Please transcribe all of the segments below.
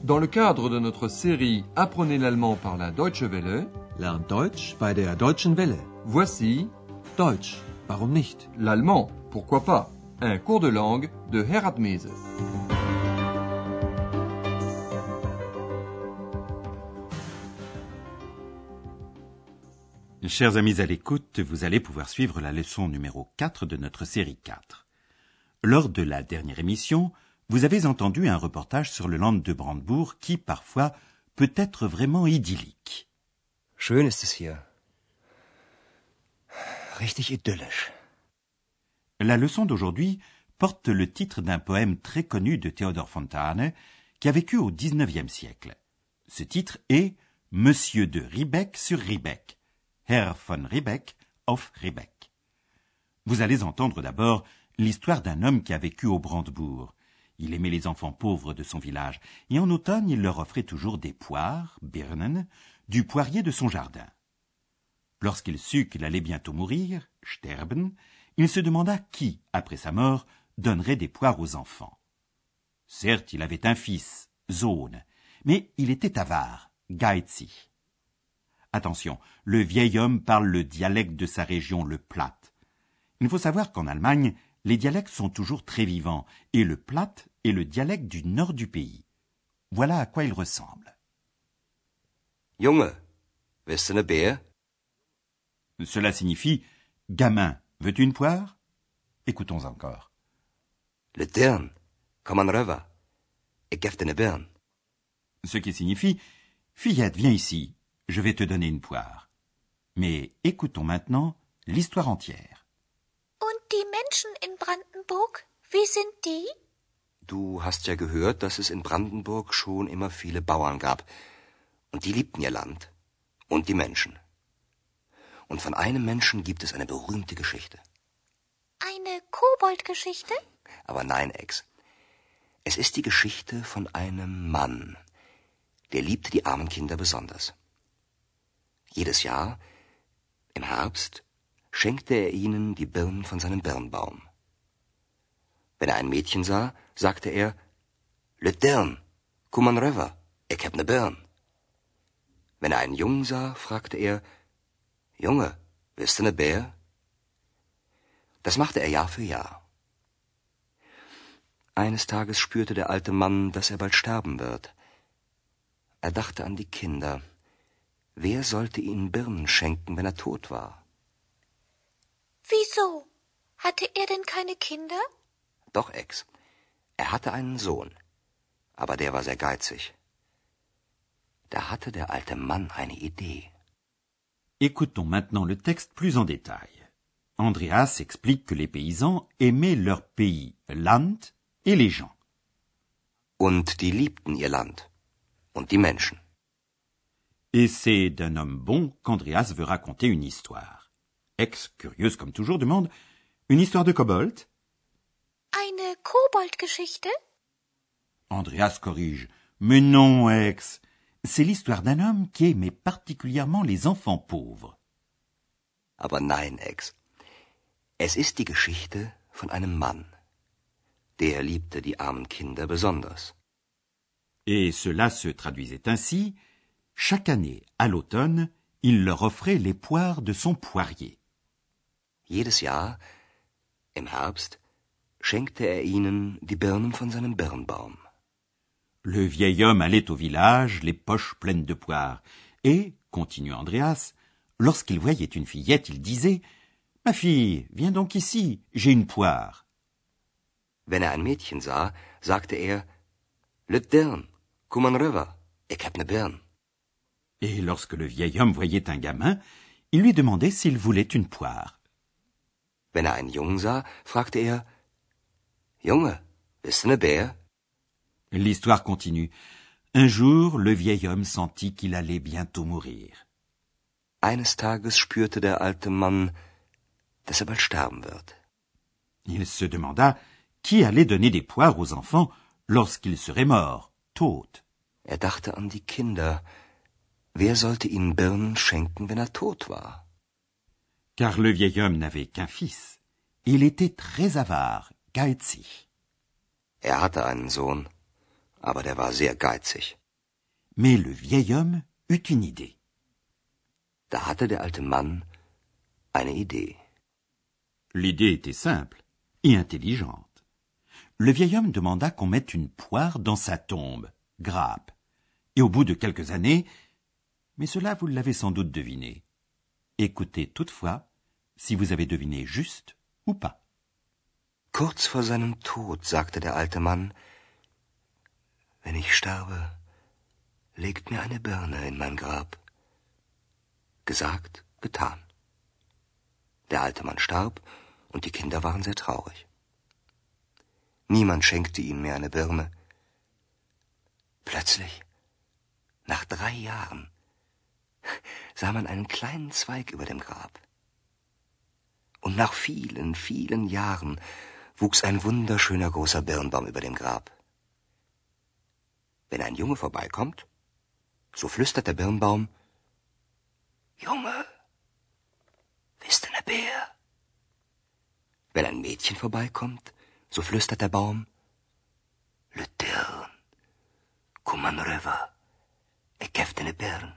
Dans le cadre de notre série Apprenez l'allemand par la Deutsche Welle, Lernt Deutsch bei der Deutschen Welle. voici Deutsch, warum nicht? l'allemand, pourquoi pas, un cours de langue de Herat Mese. Chers amis à l'écoute, vous allez pouvoir suivre la leçon numéro 4 de notre série 4. Lors de la dernière émission, vous avez entendu un reportage sur le Land de Brandebourg qui, parfois, peut être vraiment idyllique. Schön ist es hier. Richtig idyllisch. La leçon d'aujourd'hui porte le titre d'un poème très connu de Theodor Fontane qui a vécu au XIXe siècle. Ce titre est « Monsieur de Riebeck sur Riebeck ». Herr von Riebeck auf Riebeck. Vous allez entendre d'abord l'histoire d'un homme qui a vécu au Brandebourg. Il aimait les enfants pauvres de son village, et en automne, il leur offrait toujours des poires, Birnen, du poirier de son jardin. Lorsqu'il sut qu'il allait bientôt mourir, sterben, il se demanda qui, après sa mort, donnerait des poires aux enfants. Certes, il avait un fils, Sohn, mais il était avare, geizig. Attention, le vieil homme parle le dialecte de sa région, le Platt. Il faut savoir qu'en Allemagne, les dialectes sont toujours très vivants, et le Platt est le dialecte du nord du pays. Voilà à quoi il ressemble. Junge, willst du ne Beer? Cela signifie « Gamin, veux-tu une poire ?» Écoutons encore. Le Dirn, komm an röver. Ik gef dir ne Birn. Ce qui signifie « Fillette, viens ici, je vais te donner une poire. » Mais écoutons maintenant l'histoire entière. Und die Menschen in Brandenburg, wie sind die? Du hast ja gehört, dass es in Brandenburg schon immer viele Bauern gab. Und die liebten ihr Land. Und die Menschen. Und von einem Menschen gibt es eine berühmte Geschichte. Eine Koboldgeschichte? Aber nein, Ex. Es ist die Geschichte von einem Mann. Der liebte die armen Kinder besonders. Jedes Jahr, im Herbst, schenkte er ihnen die Birnen von seinem Birnbaum. Wenn er ein Mädchen sah, sagte er, Le Dirn, komm an röver, ik heb ne Birn. Wenn er einen Jungen sah, fragte er, Junge, willst du ne Bär? Das machte er Jahr für Jahr. Eines Tages spürte der alte Mann, dass er bald sterben wird. Er dachte an die Kinder. Wer sollte ihnen Birnen schenken, wenn er tot war? Wieso? Hatte er denn keine Kinder? Doch, Ex. Er hatte einen Sohn. Aber der war sehr geizig. Da hatte der alte Mann eine Idee. Écoutons maintenant le texte plus en détail. Andreas explique que les paysans aimaient leur pays, Land, et les gens. Und die liebten ihr Land. Und die Menschen. Et c'est d'un homme bon qu'Andreas veut raconter une histoire. Ex, curieuse comme toujours, demande « Une histoire de kobold ?» Eine Koboldgeschichte? Andreas corrige « Mais non, Ex, c'est l'histoire d'un homme qui aimait particulièrement les enfants pauvres. » Aber nein, Ex. Es ist die Geschichte von einem Mann. Der liebte die armen Kinder besonders. Et cela se traduisait ainsi: chaque année, à l'automne, il leur offrait les poires de son poirier. Jedes Jahr, im Herbst, schenkte er ihnen die Birnen von seinem Birnbaum. Le vieil homme allait au village, les poches pleines de poires. Et, continue Andreas, lorsqu'il voyait une fillette, il disait « Ma fille, viens donc ici, j'ai une poire. » Wenn er ein Mädchen sah, sagte er « Le Dirn, komm an röver, ik heb ne Birn. » Et lorsque le vieil homme voyait un gamin, il lui demandait s'il voulait une poire. Wenn er einen Jungen sah, fragte er « Junge, willst du ne Bär? » L'histoire continue. Un jour, le vieil homme sentit qu'il allait bientôt mourir. Eines Tages spürte der alte Mann, dass er bald sterben wird. Il se demanda qui allait donner des poires aux enfants lorsqu'il serait mort, tot. Er dachte an die Kinder. Wer sollte ihnen Birnen schenken, wenn er tot war? Car le vieil homme n'avait qu'un fils. Il était très avare, geizig. Er hatte einen Sohn, aber der war sehr geizig. Mais le vieil homme eut une idée. Da hatte der alte Mann eine Idee. L'idée était simple et intelligente. Le vieil homme demanda qu'on mette une poire dans sa tombe, grappe. Et au bout de quelques années, mais cela vous l'avez sans doute deviné. Écoutez toutefois si vous avez deviné juste ou pas. Kurz vor seinem Tod sagte der alte Mann, wenn ich sterbe, legt mir eine Birne in mein Grab. Gesagt, getan. Der alte Mann starb und die Kinder waren sehr traurig. Niemand schenkte ihnen mehr eine Birne. Plötzlich, nach 3 Jahren, sah man einen kleinen Zweig über dem Grab. Und nach vielen, vielen Jahren wuchs ein wunderschöner großer Birnbaum über dem Grab. Wenn ein Junge vorbeikommt, so flüstert der Birnbaum, Junge, bist du ne Bär? Wenn ein Mädchen vorbeikommt, so flüstert der Baum, Le Dirn, Kuman River, ik heb ne Birn.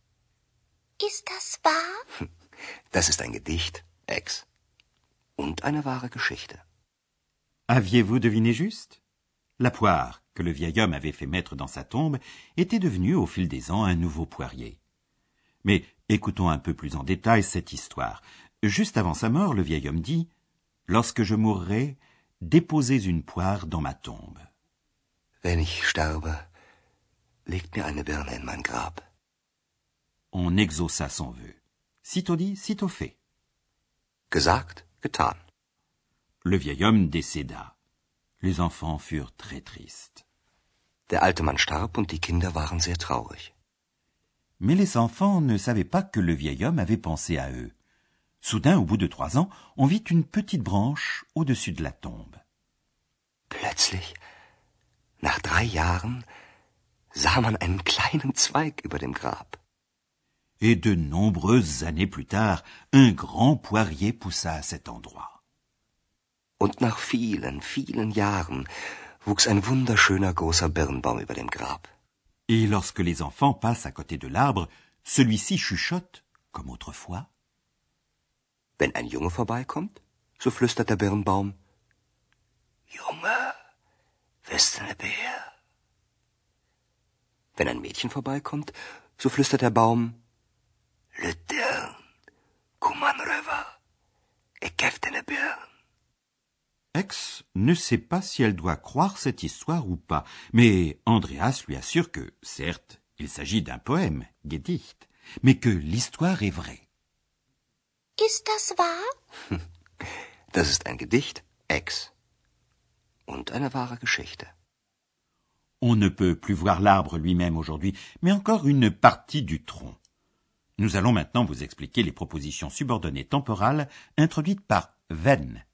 Ist das wahr? Das ist ein Gedicht, Ex. Und eine wahre Geschichte. Aviez-vous deviné juste? La poire que le vieil homme avait fait mettre dans sa tombe était devenue au fil des ans un nouveau poirier. Mais écoutons un peu plus en détail cette histoire. Juste avant sa mort, le vieil homme dit « Lorsque je mourrai, déposez une poire dans ma tombe. » Wenn ich sterbe, legt mir eine Birne in mein Grab. On exauça son vœu. Sitôt dit, sitôt fait. Gesagt, getan. Le vieil homme décéda. Les enfants furent très tristes. Der alte Mann starb und die Kinder waren sehr traurig. Mais les enfants ne savaient pas que le vieil homme avait pensé à eux. Soudain, au bout de 3 ans, on vit une petite branche au-dessus de la tombe. Plötzlich, nach 3 Jahren, sah man einen kleinen Zweig über dem Grab. Et de nombreuses années plus tard, un grand poirier poussa à cet endroit. Und nach vielen, vielen Jahren wuchs ein wunderschöner großer Birnbaum über dem Grab. Et lorsque les enfants passent à côté de l'arbre, celui-ci chuchote, comme autrefois. Wenn ein Junge vorbeikommt, so flüstert der Birnbaum, Junge, bist du ne Bär? Wenn ein Mädchen vorbeikommt, so flüstert der Baum, Le Dirn, Kuman River, ik heb ne Birn. Ex ne sait pas si elle doit croire cette histoire ou pas, mais Andreas lui assure que, certes, il s'agit d'un poème, Gedicht, mais que l'histoire est vraie. Ist das wahr? Das ist ein Gedicht, Ex. Und eine wahre Geschichte. On ne peut plus voir l'arbre lui-même aujourd'hui, mais encore une partie du tronc. Nous allons maintenant vous expliquer les propositions subordonnées temporales introduites par wenn.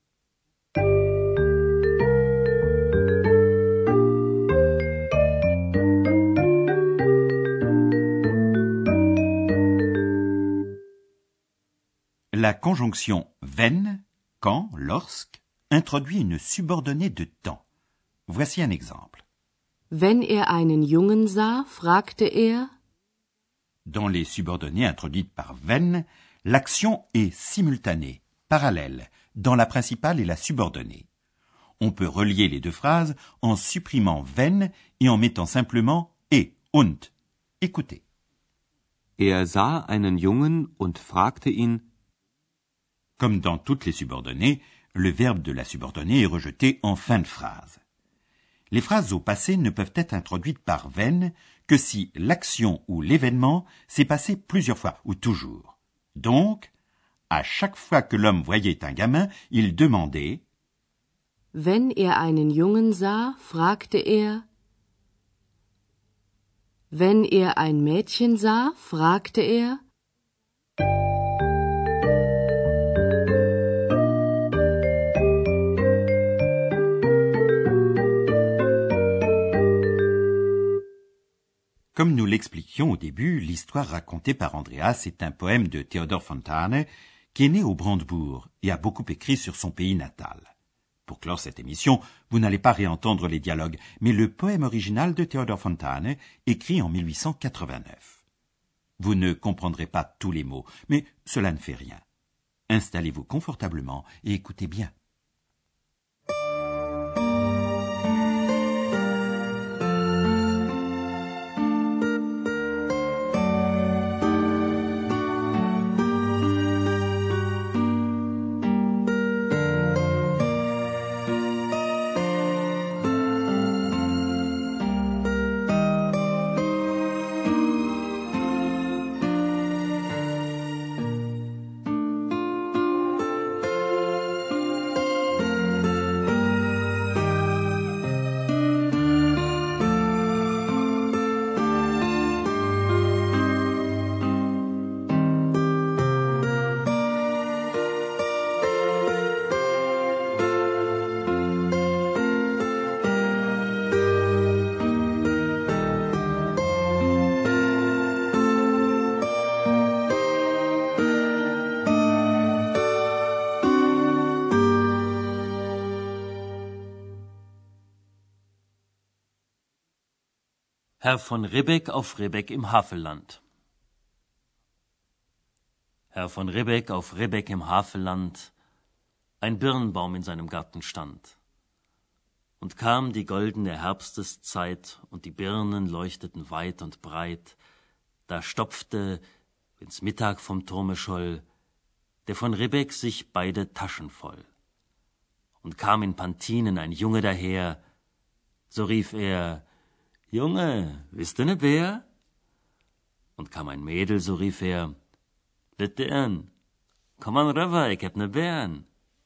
La conjonction wenn, quand, lorsque, introduit une subordonnée de temps. Voici un exemple. Wenn einen Jungen sah, fragte Dans les subordonnées introduites par wenn, l'action est simultanée, parallèle, dans la principale et la subordonnée. On peut relier les deux phrases en supprimant wenn et en mettant simplement et, und. Écoutez. Sah einen Jungen und fragte ihn. Comme dans toutes les subordonnées, le verbe de la subordonnée est rejeté en fin de phrase. Les phrases au passé ne peuvent être introduites par wenn que si l'action ou l'événement s'est passé plusieurs fois ou toujours. Donc, à chaque fois que l'homme voyait un gamin, il demandait Wenn einen Jungen sah, fragte Wenn ein Mädchen sah, fragte Comme nous l'expliquions au début, l'histoire racontée par Andreas est un poème de Theodor Fontane qui est né au Brandebourg et a beaucoup écrit sur son pays natal. Pour clore cette émission, vous n'allez pas réentendre les dialogues, mais le poème original de Theodor Fontane, écrit en 1889. Vous ne comprendrez pas tous les mots, mais cela ne fait rien. Installez-vous confortablement et écoutez bien. Herr von Ribbeck auf Ribbeck im Havelland. Herr von Ribbeck auf Ribbeck im Havelland, ein Birnbaum in seinem Garten stand. Und kam die goldene Herbsteszeit, und die Birnen leuchteten weit und breit, da stopfte, wenn's Mittag vom Turme scholl, der von Ribbeck sich beide Taschen voll. Und kam in Pantinen ein Junge daher, so rief er: Junge, bist du ne Bär? Und kam ein Mädel, so rief er: Litern, komm an rüber, ich hab ne Bären.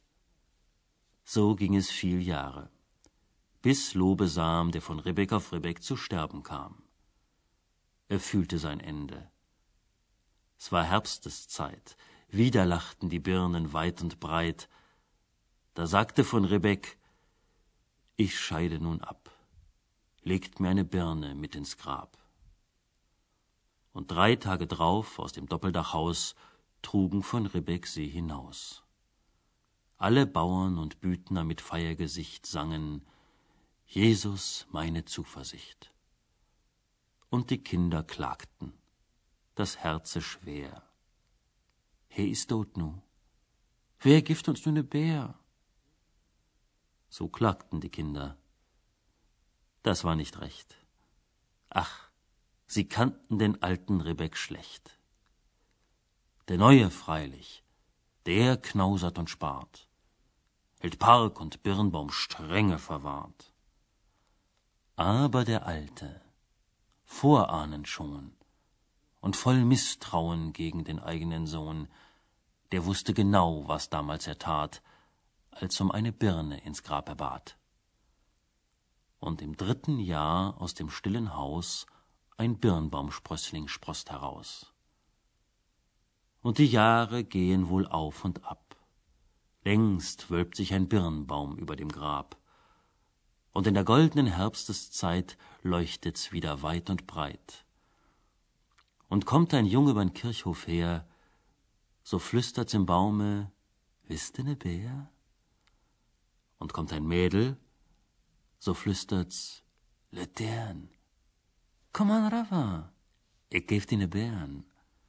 So ging es viel Jahre, bis Lobesam, der von Ribbeck auf Ribbeck zu sterben kam. Er fühlte sein Ende. Es war Herbsteszeit, wieder lachten die Birnen weit und breit. Da sagte von Ribbeck: Ich scheide nun ab. Legt mir eine Birne mit ins Grab. Und 3 Tage drauf aus dem Doppeldachhaus trugen von Ribbeck sie hinaus. Alle Bauern und Büdner mit Feiergesicht sangen: Jesus, meine Zuversicht. Und die Kinder klagten, das Herze schwer: He is tot nu, wer gibt uns nu ne Bär? So klagten die Kinder. Das war nicht recht. Ach, sie kannten den alten Ribbeck schlecht. Der Neue freilich, der knausert und spart, hält Park und Birnbaum strenge verwahrt. Aber der Alte, vorahnend schon und voll Misstrauen gegen den eigenen Sohn, der wusste genau, was damals er tat, als um eine Birne ins Grab er bat. Und im 3. Jahr aus dem stillen Haus ein Birnbaumsprössling sproßt heraus. Und die Jahre gehen wohl auf und ab. Längst wölbt sich ein Birnbaum über dem Grab. Und in der goldenen Herbsteszeit leuchtet's wieder weit und breit. Und kommt ein Junge übern Kirchhof her, so flüstert's im Baume: Wisst ihr ne Bär? Und kommt ein Mädel, so flüstert's: Litern, komm an rüber, ich geb dir ne Bären.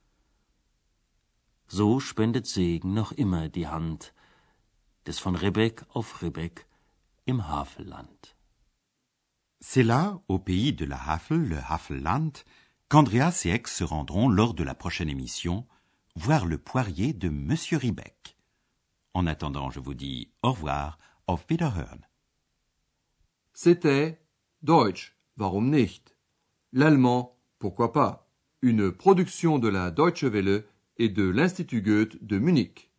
So spendet Segen noch immer die Hand des von Ribbeck auf Ribbeck im Havelland. C'est là, au pays de la Havel, le Havelland, qu'Andreas et Aix se rendront lors de la prochaine émission voir le poirier de Monsieur Ribbeck. En attendant, je vous dis au revoir, auf Wiederhören. C'était Deutsch, warum nicht? L'allemand, pourquoi pas? Une production de la Deutsche Welle et de l'Institut Goethe de Munich.